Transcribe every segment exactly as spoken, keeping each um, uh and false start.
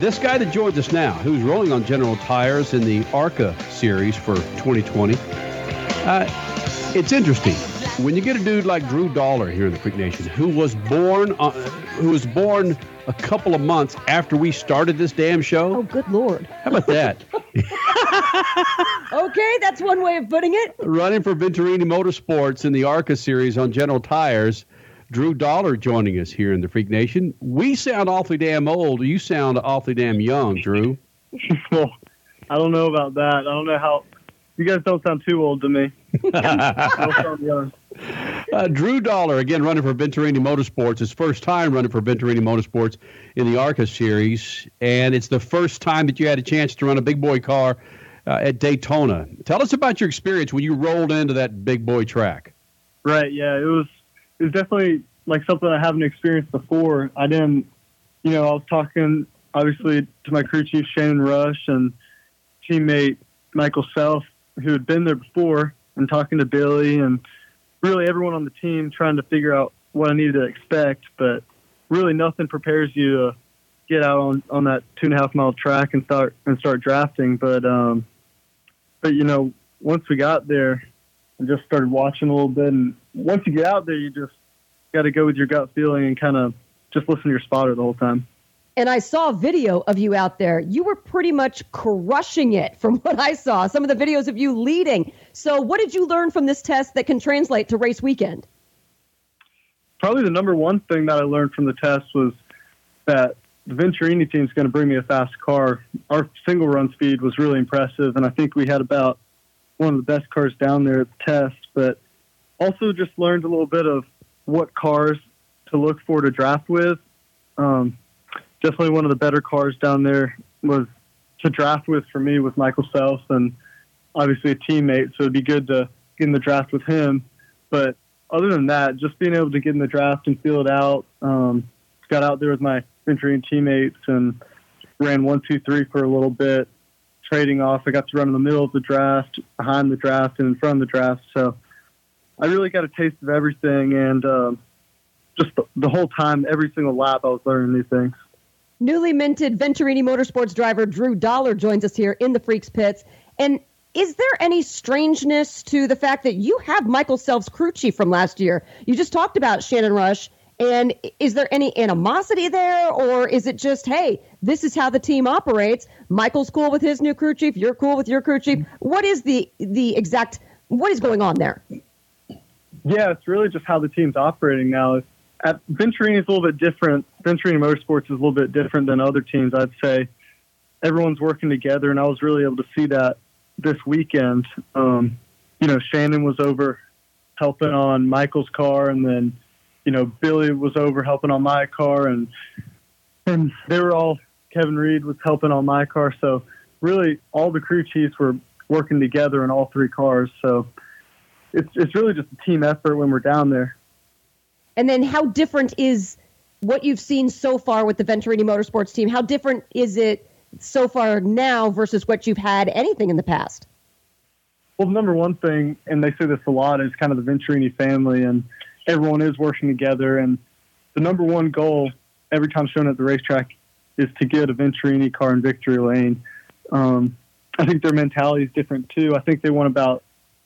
This guy that joins us now, who's rolling on General Tires in the ARCA series for twenty twenty, uh, it's interesting. When you get a dude like Drew Dollar here in the Freak Nation, who was born, uh, who was born a couple of months after we started this damn show. Oh, good Lord. How about that? Okay, that's one way of putting it. Running for Venturini Motorsports in the ARCA series on General Tires, Drew Dollar joining us here in the Freak Nation. We sound awfully damn old. You sound awfully damn young, Drew. Well, I don't know about that. I don't know how. You guys don't sound too old to me. I sound young. Uh, Drew Dollar, again, running for Venturini Motorsports. His first time running for Venturini Motorsports in the ARCA series. And it's the first time that you had a chance to run a big boy car uh, at Daytona. Tell us about your experience when you rolled into that big boy track. Right, yeah. It was it was definitely like something I haven't experienced before. I didn't, you know, I was talking, obviously, to my crew chief, Shannon Rush, and teammate Michael Self, who had been there before, and talking to Billy and really everyone on the team, trying to figure out what I needed to expect. But really nothing prepares you to get out on, on that two and a half mile track and start and start drafting. But, um, but you know, once we got there and just started watching a little bit, and once you get out there, you just got to go with your gut feeling and kind of just listen to your spotter the whole time. And I saw a video of you out there. You were pretty much crushing it from what I saw. Some of the videos of you leading. So what did you learn from this test that can translate to race weekend? Probably the number one thing that I learned from the test was that the Venturini team is going to bring me a fast car. Our single run speed was really impressive, and I think we had about one of the best cars down there at the test. But also just learned a little bit of what cars to look for to draft with. Um, Definitely one of the better cars down there was to draft with for me with Michael Self, and obviously a teammate. So it'd be good to get in the draft with him. But other than that, just being able to get in the draft and feel it out. Um, got out there with my Venturini teammates and ran one, two, three for a little bit, trading off. I got to run in the middle of the draft, behind the draft, and in front of the draft. So I really got a taste of everything, and um, just the, the whole time, every single lap, I was learning new things. Newly minted Venturini Motorsports driver Drew Dollar joins us here in the Freaks Pits. And is there any strangeness to the fact that you have Michael Self's crew chief from last year? You just talked about Shannon Rush. And is there any animosity there? Or is it just, hey, this is how the team operates. Michael's cool with his new crew chief. You're cool with your crew chief. What is the the exact, what is going on there? Yeah, it's really just how the team's operating now. At Venturini is a little bit different. Venturini Motorsports is a little bit different than other teams, I'd say. Everyone's working together, and I was really able to see that this weekend. Um, you know, Shannon was over helping on Michael's car, and then, you know, Billy was over helping on my car, and and they were all, Kevin Reed was helping on my car. So really all the crew chiefs were working together in all three cars. So it's it's really just a team effort when we're down there. And then how different is what you've seen so far with the Venturini Motorsports team? How different is it so far now versus what you've had anything in the past? Well, the number one thing, and they say this a lot, is kind of the Venturini family, and everyone is working together. And the number one goal every time shown at the racetrack is to get a Venturini car in victory lane. Um, I think their mentality is different too. I think they won about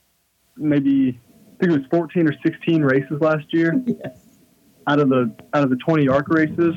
maybe, I think it was fourteen or sixteen races last year. Yes. out of the out of the twenty ARCA races,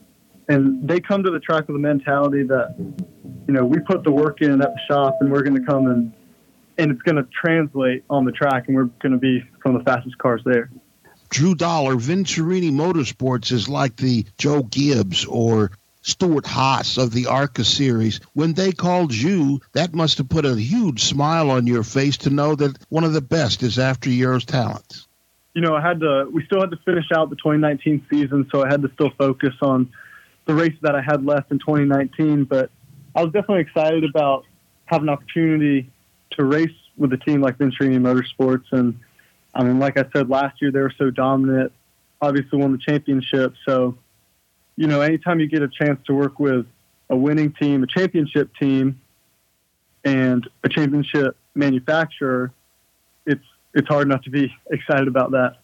and they come to the track with a mentality that, you know, we put the work in at the shop, and we're going to come and and it's going to translate on the track, and we're going to be some of the fastest cars there. Drew Dollar, Venturini Motorsports is like the Joe Gibbs or Stuart Haas of the ARCA series. When they called you, that must have put a huge smile on your face to know that one of the best is after your talents. You know, I had to, we still had to finish out the twenty nineteen season, so I had to still focus on the races that I had left in twenty nineteen, but I was definitely excited about having an opportunity to race with a team like Venturini Motorsports. And I mean, like I said, last year they were so dominant, obviously won the championship. So, you know, anytime you get a chance to work with a winning team, a championship team, and a championship manufacturer, it's it's hard not to be excited about that.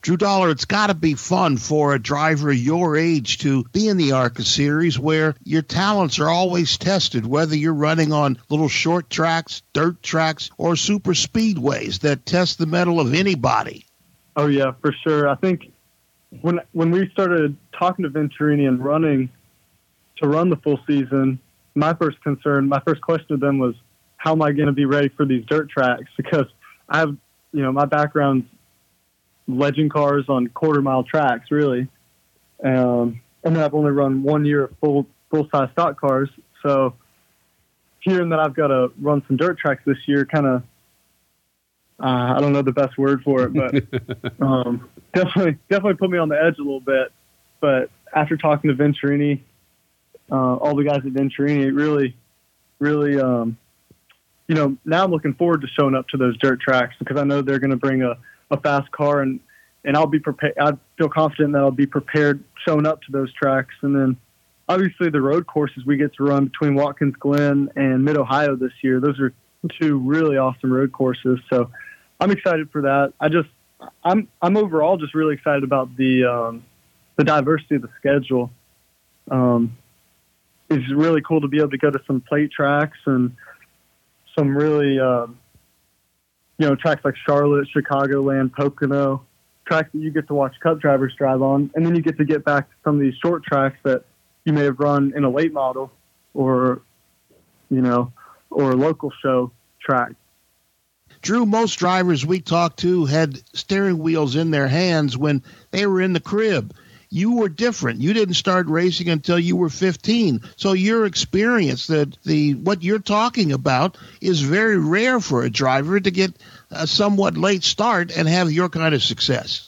Drew Dollar, it's got to be fun for a driver your age to be in the ARCA series where your talents are always tested, whether you're running on little short tracks, dirt tracks, or super speedways that test the mettle of anybody. Oh, yeah, for sure. I think when when we started talking to Venturini and running to run the full season, my first concern, my first question to them was, how am I going to be ready for these dirt tracks? Because I have, you know, my background's legend cars on quarter mile tracks, really. Um, and then I've only run one year of full, full size stock cars. So hearing that I've got to run some dirt tracks this year, kind of, uh, I don't know the best word for it, but um, definitely, definitely put me on the edge a little bit. But after talking to Venturini, uh, all the guys at Venturini, it really, really, um, you know, now I'm looking forward to showing up to those dirt tracks because I know they're going to bring a, a fast car, and, and I'll be prepared. I feel confident that I'll be prepared showing up to those tracks. And then obviously the road courses we get to run between Watkins Glen and Mid-Ohio this year, those are two really awesome road courses. So I'm excited for that. I just, I'm, I'm overall just really excited about the, um, the diversity of the schedule. Um, it's really cool to be able to go to some plate tracks and some really, um, you know, tracks like Charlotte, Chicagoland, Pocono, tracks that you get to watch Cup drivers drive on. And then you get to get back to some of these short tracks that you may have run in a late model or, you know, or a local show track. Drew, most drivers we talked to had steering wheels in their hands when they were in the crib. You were different. You didn't start racing until you were fifteen. So your experience, that the what you're talking about, is very rare for a driver to get a somewhat late start and have your kind of success.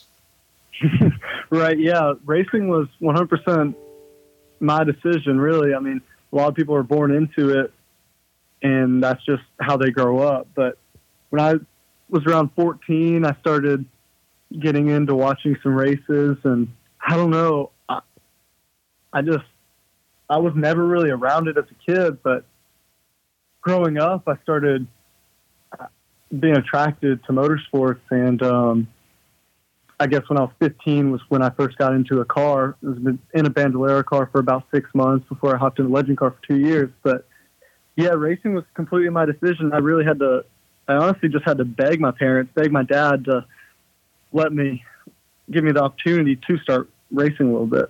Right, yeah. Racing was one hundred percent my decision, really. I mean, a lot of people are born into it, and that's just how they grow up. But when I was around fourteen, I started getting into watching some races, and I don't know, I, I just, I was never really around it as a kid, but growing up, I started being attracted to motorsports, and um, I guess when I was fifteen was when I first got into a car. I was in a Bandolera car for about six months before I hopped in a legend car for two years. But yeah, racing was completely my decision. I really had to, I honestly just had to beg my parents, beg my dad to let me, give me the opportunity to start racing a little bit.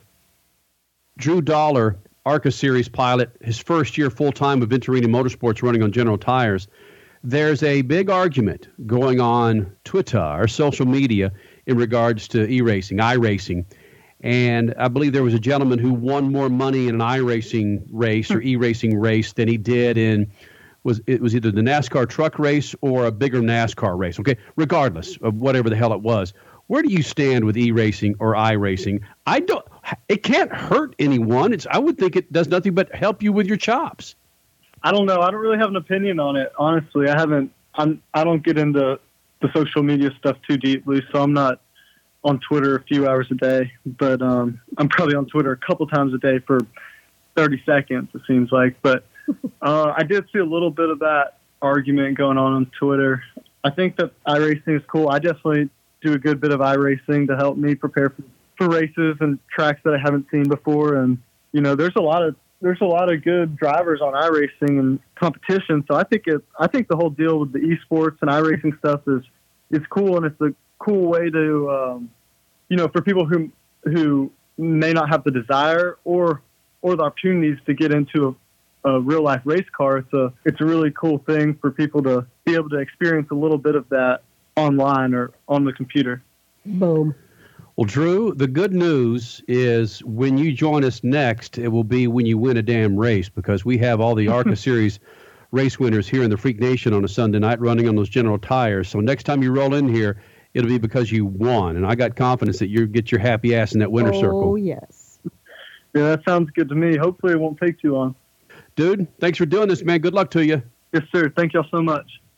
Drew Dollar, ARCA Series pilot, his first year full-time with Venturini Motorsports running on General Tires. There's a big argument going on Twitter or social media in regards to e-racing, iRacing. And I believe there was a gentleman who won more money in an iRacing race or e-racing race than he did in, was it was either the NASCAR truck race or a bigger NASCAR race. Okay, regardless of whatever the hell it was. Where do you stand with e-racing or iRacing? I don't. It can't hurt anyone. It's. I would think it does nothing but help you with your chops. I don't know. I don't really have an opinion on it. Honestly, I haven't. I'm. I don't get into the social media stuff too deeply, so I'm not on Twitter a few hours a day. But um, I'm probably on Twitter a couple times a day for thirty seconds. It seems like. But uh, I did see a little bit of that argument going on on Twitter. I think that iRacing is cool. I definitely do a good bit of iRacing to help me prepare for, for races and tracks that I haven't seen before. And, you know, there's a lot of, there's a lot of good drivers on iRacing and competition. So I think it, I think the whole deal with the esports and iRacing stuff is, is cool. And it's a cool way to, um, you know, for people who, who may not have the desire or, or the opportunities to get into a, a real life race car. It's a, it's a really cool thing for people to be able to experience a little bit of that online or on the computer. Boom. Well, Drew, the good news is when you join us next, it will be when you win a damn race, because we have all the ARCA Series race winners here in the Freak Nation on a Sunday night running on those General Tires. So next time you roll in here, it'll be because you won. And I got confidence that you get your happy ass in that winner oh, circle. Oh, yes. Yeah, that sounds good to me. Hopefully it won't take too long. Dude, thanks for doing this, man. Good luck to you. Yes, sir. Thank y'all so much.